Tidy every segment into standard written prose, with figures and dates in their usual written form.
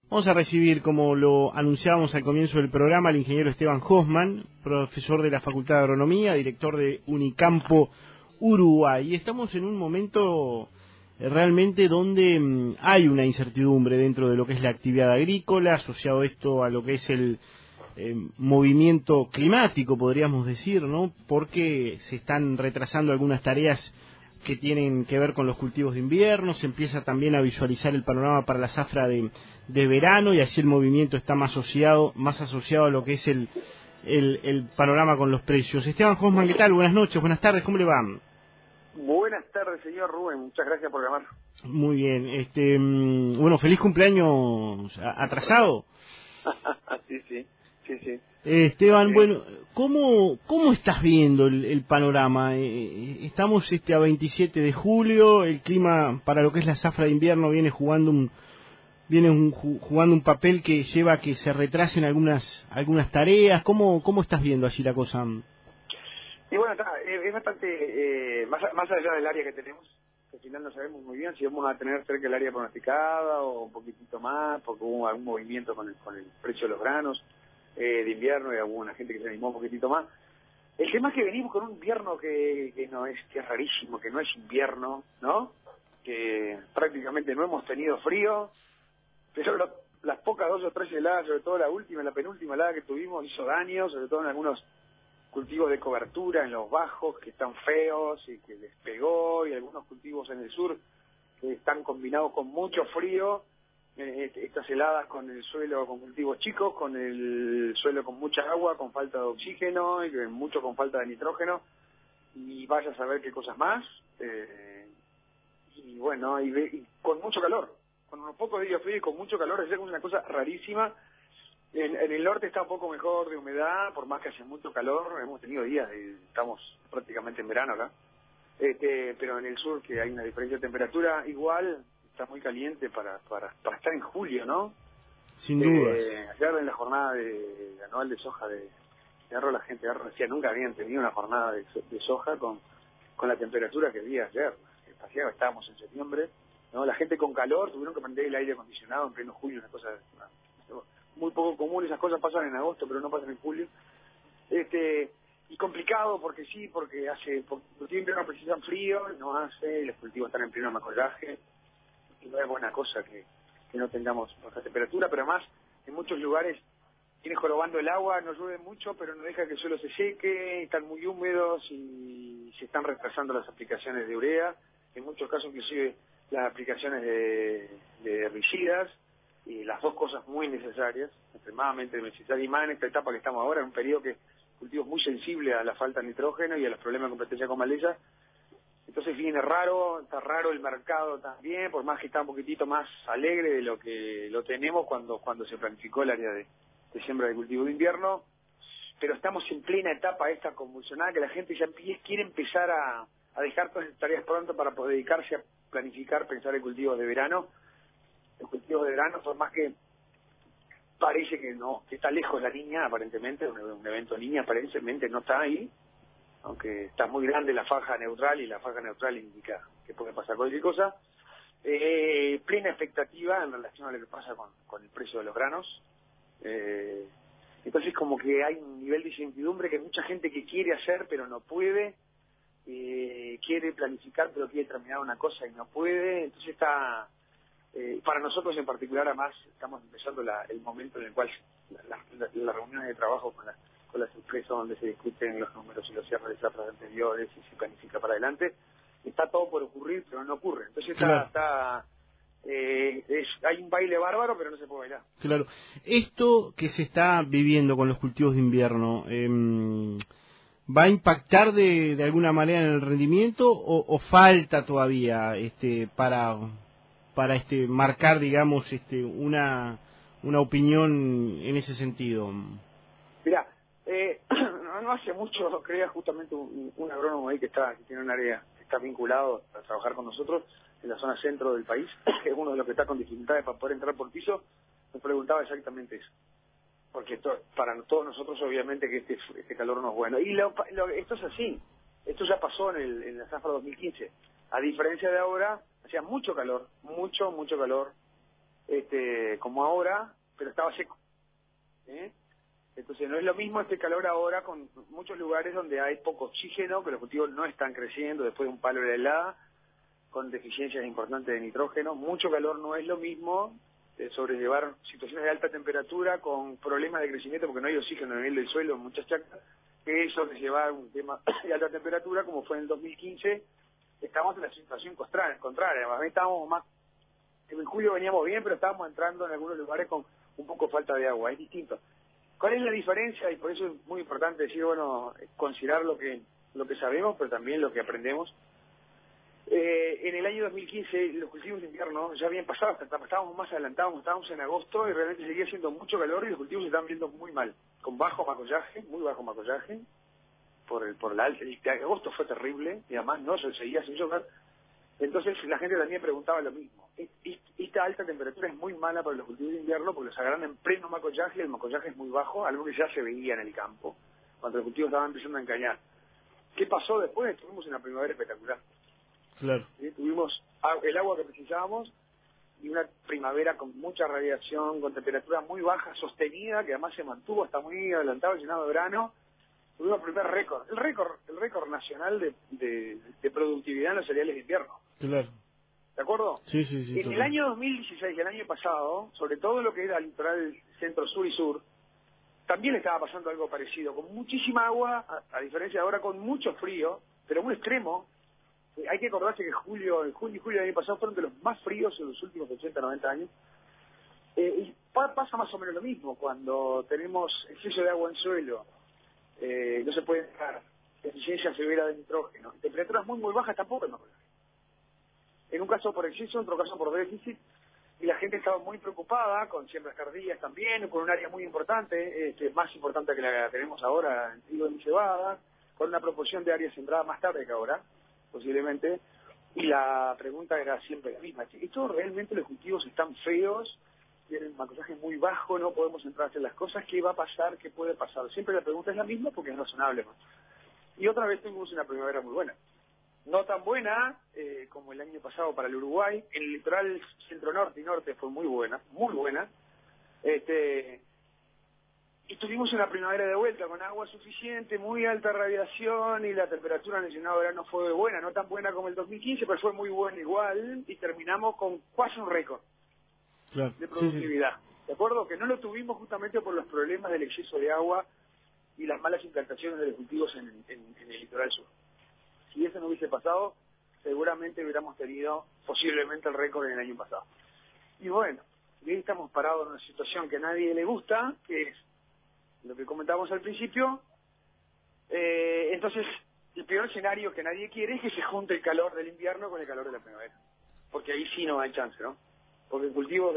Vamos a recibir, como lo anunciábamos al comienzo del programa, al ingeniero Esteban Hoffman, profesor de la Facultad de Agronomía, director de Unicampo Uruguay. Y estamos en un momento realmente donde hay una incertidumbre dentro de lo que es la actividad agrícola, asociado esto a lo que es el movimiento climático, podríamos decir, ¿no? Porque se están retrasando algunas tareas que tienen que ver con los cultivos de invierno, se empieza también a visualizar el panorama para la zafra de verano, y así el movimiento está más asociado a lo que es el panorama con los precios. Esteban Hoffman, ¿qué tal? Buenas noches, buenas tardes, ¿cómo le va? Buenas tardes, señor Rubén. Muchas gracias por llamar. Muy bien, bueno, feliz cumpleaños atrasado. Sí, sí, sí, sí. Esteban, Así es. bueno, ¿cómo estás viendo el panorama? Estamos a 27 de julio, el clima para lo que es la zafra de invierno viene jugando jugando un papel que lleva a que se retrasen algunas tareas. ¿Cómo estás viendo así la cosa? Y bueno, es bastante, más allá del área que tenemos, que al final no sabemos muy bien si vamos a tener cerca el área pronosticada o un poquitito más, porque hubo algún movimiento con el precio de los granos de invierno y alguna gente que se animó un poquitito más. El tema es que venimos con un invierno que no es, que es rarísimo, que no es invierno, ¿no? Que prácticamente no hemos tenido frío, pero las pocas 2 o 3 heladas, sobre todo la última, la penúltima helada que tuvimos, hizo daño, sobre todo en algunos cultivos de cobertura, en los bajos, que están feos y que les pegó, y algunos cultivos en el sur que están combinados con mucho frío, estas heladas con el suelo, con cultivos chicos, con el suelo con mucha agua, con falta de oxígeno, y mucho con falta de nitrógeno, y vaya a saber qué cosas más, y bueno, y con mucho calor, con unos pocos días frío y con mucho calor, es una cosa rarísima. En el norte está un poco mejor de humedad, por más que hace mucho calor, hemos tenido días, estamos prácticamente en verano acá, pero en el sur, que hay una diferencia de temperatura, igual está muy caliente para estar en julio, ¿no? Sin dudas. Ayer en la jornada anual de soja de Arro, la gente de Arro decía, nunca habían tenido una jornada de soja con la temperatura que había ayer, que paseaba, estábamos en septiembre, ¿no? La gente con calor tuvieron que prender el aire acondicionado en pleno julio, una cosa muy poco común. Esas cosas pasan en agosto, pero no pasan en julio. Y complicado porque sí, porque los inviernos precisan frío, no hace, los cultivos están en pleno macollaje, y no es buena cosa que no tengamos baja temperatura, pero además en muchos lugares viene jorobando el agua, no llueve mucho, pero no deja que el suelo se seque, están muy húmedos y se están retrasando las aplicaciones de urea, en muchos casos inclusive las aplicaciones de herbicidas, y las dos cosas muy necesarias, extremadamente necesarias, y más en esta etapa que estamos ahora, en un periodo que cultivos muy sensible a la falta de nitrógeno y a los problemas de competencia con maleza. Entonces viene raro, está raro el mercado también, por más que está un poquitito más alegre de lo que lo tenemos cuando se planificó el área de siembra de cultivo de invierno, pero estamos en plena etapa esta convulsionada, que la gente ya quiere empezar a dejar todas las tareas pronto para poder dedicarse a planificar, pensar en cultivos de verano. Los cultivos de verano, por más que parece que no, que está lejos la línea, aparentemente, un evento línea aparentemente no está ahí, aunque está muy grande la faja neutral, y la faja neutral indica que puede pasar cualquier cosa. Plena expectativa en relación a lo que pasa con el precio de los granos. Entonces como que hay un nivel de incertidumbre, que mucha gente que quiere hacer pero no puede, quiere planificar pero quiere terminar una cosa y no puede. Entonces está... para nosotros en particular, además, estamos empezando el momento en el cual las reuniones de trabajo con las empresas, donde se discuten los números y los cierres de zafras anteriores y se planifica para adelante, está todo por ocurrir, pero no ocurre. Entonces Claro. hay un baile bárbaro, pero no se puede bailar. Claro. Esto que se está viviendo con los cultivos de invierno, ¿va a impactar de alguna manera en el rendimiento o falta todavía para marcar, digamos, una opinión en ese sentido? Mirá, no hace mucho creía justamente un agrónomo ahí que tiene un área, que está vinculado a trabajar con nosotros en la zona centro del país, que es uno de los que está con dificultades para poder entrar por piso, nos preguntaba exactamente eso. Porque para todos nosotros obviamente que este calor no es bueno. Y esto es así, esto ya pasó en la zafra 2015. A diferencia de ahora, hacía mucho calor, mucho calor, como ahora, pero estaba seco. Entonces no es lo mismo este calor ahora con muchos lugares donde hay poco oxígeno, que los cultivos no están creciendo después de un palo de la helada, con deficiencias importantes de nitrógeno. Mucho calor no es lo mismo sobrellevar situaciones de alta temperatura con problemas de crecimiento porque no hay oxígeno a nivel del suelo en muchas chacras, que eso de llevar un tema de alta temperatura como fue en el 2015. Estamos en la situación contraria. Más bien estábamos más, en julio veníamos bien, pero estábamos entrando en algunos lugares con un poco de falta de agua. Es distinto. ¿Cuál es la diferencia? Y por eso es muy importante decir, bueno, considerar lo que sabemos, pero también lo que aprendemos. En el año 2015 los cultivos de invierno ya habían pasado, estábamos más adelantados, estábamos en agosto y realmente seguía haciendo mucho calor y los cultivos se estaban viendo muy mal, con bajo macollaje, muy bajo macollaje, por la alta. El agosto fue terrible y además no se seguía sin llover. Entonces la gente también preguntaba lo mismo. Esta alta temperatura es muy mala para los cultivos de invierno porque los agarran en pleno macollaje y el macollaje es muy bajo, algo que ya se veía en el campo, cuando los cultivos estaban empezando a encañar. ¿Qué pasó después? Tuvimos una primavera espectacular. Claro. ¿Sí? Tuvimos el agua que precisábamos y una primavera con mucha radiación, con temperatura muy baja, sostenida, que además se mantuvo hasta muy adelantado, llenado de verano. Tuvimos el primer récord, el récord nacional de productividad en los cereales de invierno. Claro. ¿De acuerdo? Sí. En el año 2016, el año pasado, sobre todo lo que era el litoral centro-sur y sur, también estaba pasando algo parecido, con muchísima agua, a diferencia de ahora, con mucho frío, pero muy extremo. Hay que acordarse que junio y julio del año pasado fueron de los más fríos en los últimos 80, 90 años. Y pasa más o menos lo mismo, cuando tenemos exceso de agua en suelo, no se puede dejar deficiencia severa de nitrógeno, temperaturas muy bajas tampoco es mejor. En un caso por exceso, en otro caso por déficit, y la gente estaba muy preocupada, con siembras tardías también, con un área muy importante, más importante que la que tenemos ahora en trigo y cebada, con una proporción de áreas sembradas más tarde que ahora, posiblemente, y la pregunta era siempre la misma: ¿esto realmente los cultivos están feos? Tienen macollaje muy bajo, no podemos entrar a hacer las cosas, ¿qué va a pasar? ¿Qué puede pasar? Siempre la pregunta es la misma porque es razonable, ¿no? Y otra vez tuvimos una primavera muy buena. No tan buena como el año pasado para el Uruguay. En el litoral centro-norte y norte fue muy buena, muy buena. Y tuvimos una primavera de vuelta con agua suficiente, muy alta radiación y la temperatura en el llenado de verano fue buena, no tan buena como el 2015, pero fue muy buena igual y terminamos con casi un récord de productividad. Sí. ¿De acuerdo? Que no lo tuvimos justamente por los problemas del exceso de agua y las malas implantaciones de los cultivos en el litoral sur. Si eso no hubiese pasado, seguramente hubiéramos tenido posiblemente el récord en el año pasado. Y bueno, hoy estamos parados en una situación que a nadie le gusta, que es lo que comentábamos al principio. Entonces, el peor escenario que nadie quiere es que se junte el calor del invierno con el calor de la primavera. Porque ahí sí no hay chance, ¿no? Porque cultivos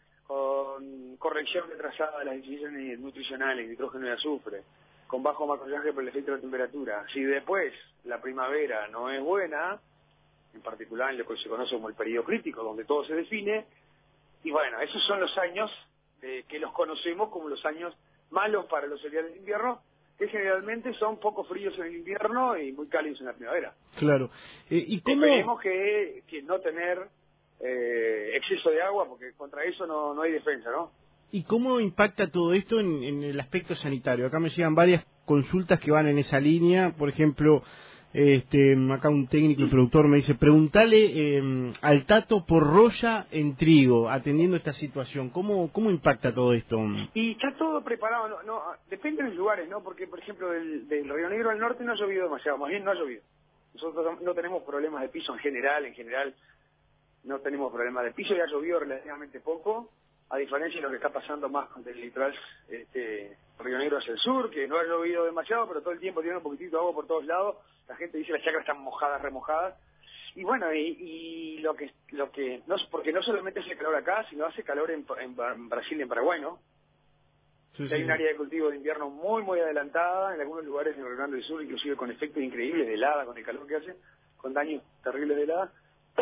con corrección retrasada de las decisiones nutricionales, nitrógeno y azufre, con bajo macollaje por el efecto de la temperatura. Si después la primavera no es buena, en particular en lo que se conoce como el periodo crítico, donde todo se define, y bueno, esos son los años que los conocemos como los años malos para los cereales de invierno, que generalmente son poco fríos en el invierno y muy cálidos en la primavera. Claro. ¿Y cómo? Esperemos que no tener exceso de agua, porque contra eso no hay defensa, ¿no? ¿Y cómo impacta todo esto en el aspecto sanitario? Acá me llegan varias consultas que van en esa línea. Por ejemplo, acá un técnico y productor me dice: preguntale al Tato por roya en trigo, atendiendo esta situación. ¿Cómo impacta todo esto? Y está todo preparado, no depende de los lugares, ¿no? Porque, por ejemplo, del Río Negro al norte no ha llovido demasiado, más bien no ha llovido. Nosotros no tenemos problemas de piso en general no tenemos problemas de piso, ya ha llovido relativamente poco, a diferencia de lo que está pasando más con el litoral Río Negro hacia el sur, que no ha llovido demasiado, pero todo el tiempo tiene un poquitito de agua por todos lados. La gente dice las chacras están mojadas, remojadas. Y bueno, y lo que no, porque no solamente hace calor acá, sino hace calor en Brasil y en Paraguay, ¿no? Sí. Hay un área de cultivo de invierno muy adelantada, en algunos lugares en el Rio Grande del Sur, inclusive con efectos increíbles de helada, con el calor que hace, con daños terribles de helada.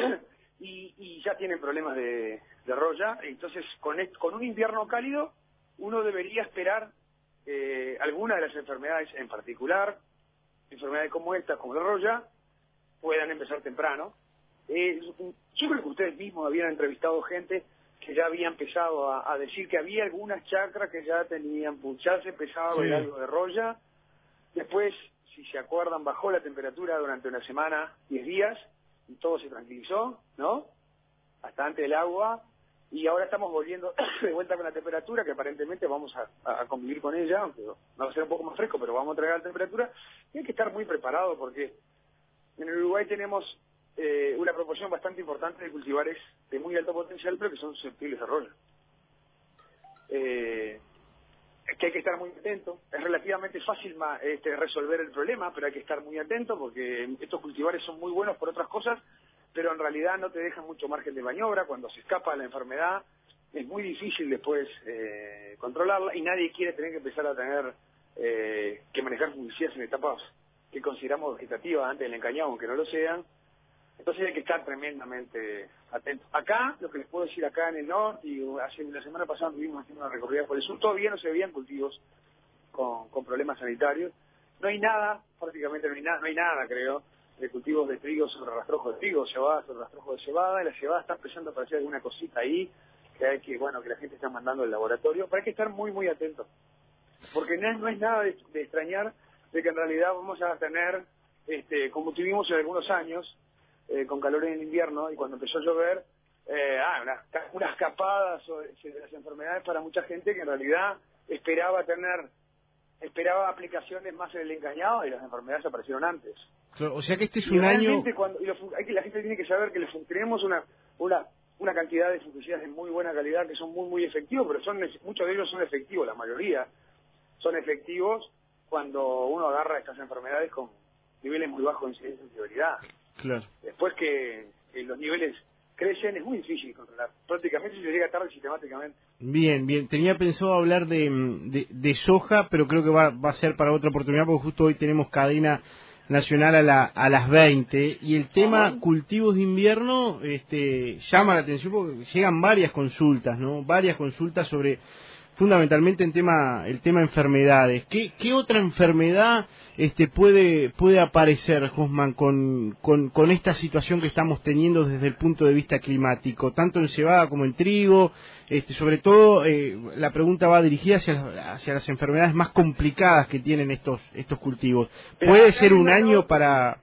Y ya tienen problemas de roya. Entonces, con un invierno cálido, uno debería esperar alguna de las enfermedades en particular, enfermedades como esta, como la roya, puedan empezar temprano. Yo creo que ustedes mismos habían entrevistado gente que ya había empezado a decir que había algunas chacras que ya tenían, ya se empezaba a ver algo de roya. Después, si se acuerdan, bajó la temperatura durante una semana, 10 días, y todo se tranquilizó, ¿no? Hasta antes del agua, y ahora estamos volviendo de vuelta con la temperatura, que aparentemente vamos a convivir con ella, aunque va a ser un poco más fresco, pero vamos a traer la temperatura, y hay que estar muy preparado, porque en el Uruguay tenemos una proporción bastante importante de cultivares de muy alto potencial, pero que son susceptibles a roya. Que hay que estar muy atento. Es relativamente fácil resolver el problema, pero hay que estar muy atento porque estos cultivares son muy buenos por otras cosas, pero en realidad no te dejan mucho margen de maniobra. Cuando se escapa la enfermedad es muy difícil después controlarla, y nadie quiere tener que empezar a tener que manejar fungicidas en etapas que consideramos vegetativas antes del encañado, aunque no lo sean. Entonces hay que estar tremendamente atentos. Acá, lo que les puedo decir acá en el norte, y hace la semana pasada estuvimos haciendo una recorrida por el sur, todavía no se veían cultivos con problemas sanitarios. No hay nada, prácticamente no hay nada, creo, de cultivos de trigo sobre rastrojo de trigo, cebada sobre rastrojo de cebada, y la cebada está empezando a aparecer alguna cosita ahí, que hay que la gente está mandando al laboratorio, pero hay que estar muy, muy atentos. Porque no es nada de extrañar de que en realidad vamos a tener, como tuvimos en algunos años, con calor en el invierno, y cuando empezó a llover, unas capadas de las enfermedades para mucha gente que en realidad esperaba aplicaciones más en el encañado, y las enfermedades aparecieron antes. Claro, o sea que este es un año... La gente tiene que saber que tenemos una cantidad de fungicidas de muy buena calidad que son muy, muy efectivos, pero muchos de ellos son efectivos, la mayoría son efectivos cuando uno agarra estas enfermedades con niveles muy bajos de incidencia y severidad. Claro. Después que los niveles crecen es muy difícil controlar. Prácticamente se llega tarde sistemáticamente. Bien. Tenía pensado hablar de soja, pero creo que va a ser para otra oportunidad, porque justo hoy tenemos cadena nacional a las 20, y el tema cultivos de invierno llama la atención porque llegan varias consultas, ¿no? Varias consultas sobre fundamentalmente el tema enfermedades. ¿Qué otra enfermedad puede aparecer, Josman, con esta situación que estamos teniendo desde el punto de vista climático, tanto en cebada como en trigo? Sobre todo la pregunta va dirigida hacia las enfermedades más complicadas que tienen estos cultivos. ¿Puede ser un año para...?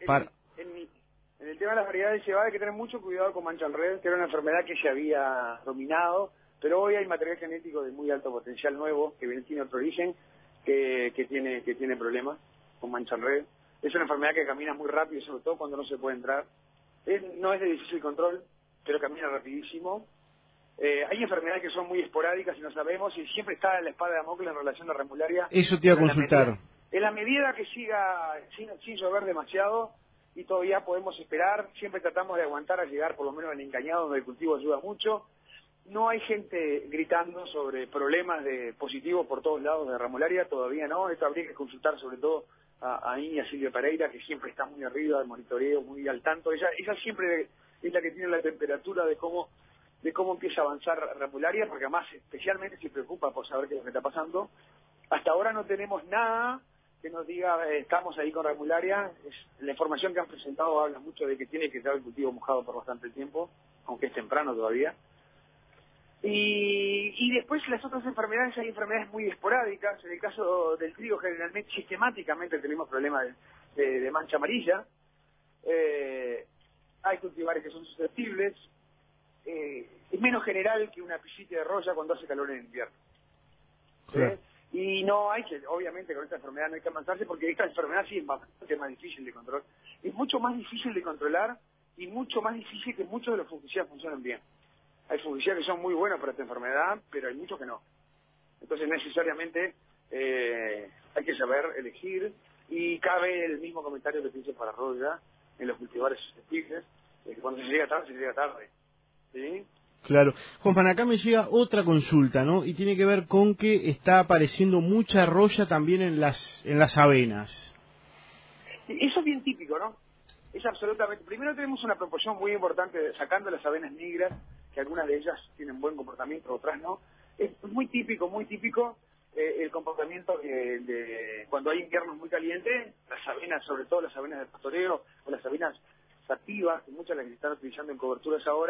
En el tema de las variedades de cebada hay que tener mucho cuidado con mancha en red, que era una enfermedad que se había dominado, pero hoy hay material genético de muy alto potencial nuevo, que tiene otro origen, que tiene problemas con mancha en red. Es una enfermedad que camina muy rápido, sobre todo cuando no se puede entrar. No es de difícil control, pero camina rapidísimo. Hay enfermedades que son muy esporádicas y no sabemos, y siempre está la espada de Damocles en relación a la remularia. Eso te iba a consultar. En la medida que siga sin llover demasiado, y todavía podemos esperar, siempre tratamos de aguantar a llegar por lo menos al encañado, donde el cultivo ayuda mucho. No hay gente gritando sobre problemas de positivos por todos lados de remularia, todavía no. Esto habría que consultar sobre todo a Iña Silvia Pereira, que siempre está muy arriba del monitoreo, muy al tanto. Ella siempre es la que tiene la temperatura de cómo empieza a avanzar remularia, porque además especialmente se preocupa por saber qué es lo que está pasando. Hasta ahora no tenemos nada que nos diga estamos ahí con remularia. La información que han presentado habla mucho de que tiene que estar el cultivo mojado por bastante tiempo, aunque es temprano todavía. Y después las otras enfermedades, hay enfermedades muy esporádicas. En el caso del trigo, generalmente, sistemáticamente tenemos problemas de mancha amarilla. Hay cultivares que son susceptibles. Es menos general que una piscitis de roya cuando hace calor en el invierno. Claro. Y no hay que, obviamente con esta enfermedad no hay que avanzarse, porque esta enfermedad sí es bastante más difícil de controlar. Es mucho más difícil de controlar y mucho más difícil que muchos de los fungicidas funcionan bien. Hay fungicidas que son muy buenos para esta enfermedad, pero hay muchos que no. Entonces necesariamente hay que saber elegir, y cabe el mismo comentario que te hice para roya en los cultivares susceptibles, que cuando se llega tarde, ¿sí? Claro. Juan, acá me llega otra consulta, ¿no? Y tiene que ver con que está apareciendo mucha roya también en las avenas. Eso es bien típico, ¿no? Es absolutamente... Primero tenemos una proporción muy importante, sacando las avenas negras, que algunas de ellas tienen buen comportamiento, otras no. Es muy típico el comportamiento de cuando hay inviernos muy calientes, las avenas, sobre todo las avenas de pastoreo, o las avenas sativas, que muchas las que están utilizando en coberturas ahora,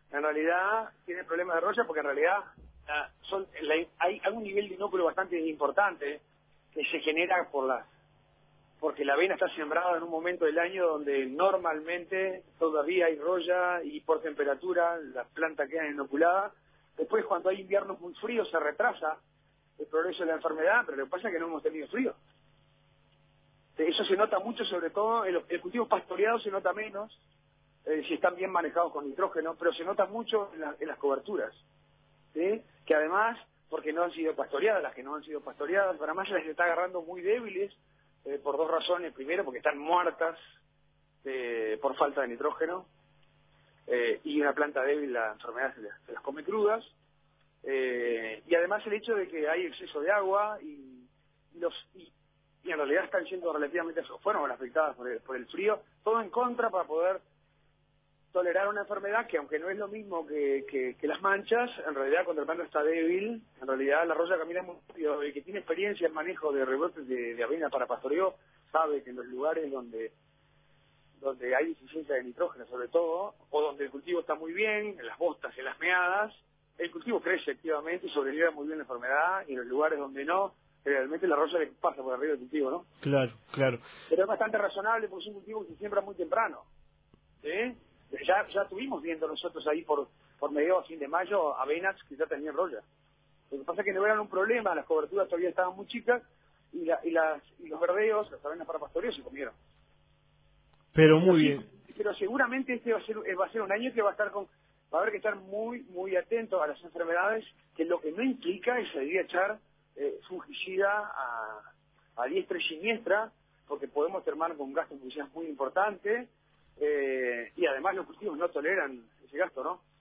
en realidad tiene problemas de roya porque en realidad hay un nivel de inóculo bastante importante que se genera porque la avena está sembrada en un momento del año donde normalmente todavía hay roya y por temperatura la planta queda inoculada. Después, cuando hay inviernos muy fríos, se retrasa el progreso de la enfermedad, pero lo que pasa es que no hemos tenido frío. Eso se nota mucho, sobre todo el cultivo pastoreado se nota menos si están bien manejados con nitrógeno, pero se nota mucho en las coberturas, ¿sí? Que además, porque no han sido pastoreadas, las que no han sido pastoreadas, para más se las está agarrando muy débiles por dos razones. Primero, porque están muertas por falta de nitrógeno, y una planta débil, la enfermedad se las come crudas, y además el hecho de que hay exceso de agua y en realidad están siendo relativamente, fueron afectadas por el frío, todo en contra para poder tolerar una enfermedad que, aunque no es lo mismo que las manchas, en realidad cuando el planta está débil, en realidad la roya camina muy rápido. El que tiene experiencia en manejo de rebrotes de avena para pastoreo sabe que en los lugares donde hay deficiencia de nitrógeno, sobre todo, o donde el cultivo está muy bien, en las bostas, en las meadas, el cultivo crece activamente y sobrevive muy bien la enfermedad, y en los lugares donde no, realmente la roya le pasa por arriba del cultivo, ¿no? Claro, claro. Pero es bastante razonable porque es un cultivo que se siembra muy temprano, ¿sí? Ya estuvimos viendo nosotros ahí por mediados a fin de mayo avenas que ya tenían roya. Lo que pasa es que no eran un problema, las coberturas todavía estaban muy chicas y los verdeos, las avenas para pastoreo, se comieron. Pero muy bien. Pero seguramente este va a ser un año que va a haber que estar muy, muy atento a las enfermedades, que lo que no implica es salir a echar fungicida a diestra y siniestra, porque podemos terminar con un gasto de fungicidas muy importante, y además los cultivos no toleran ese gasto, ¿no?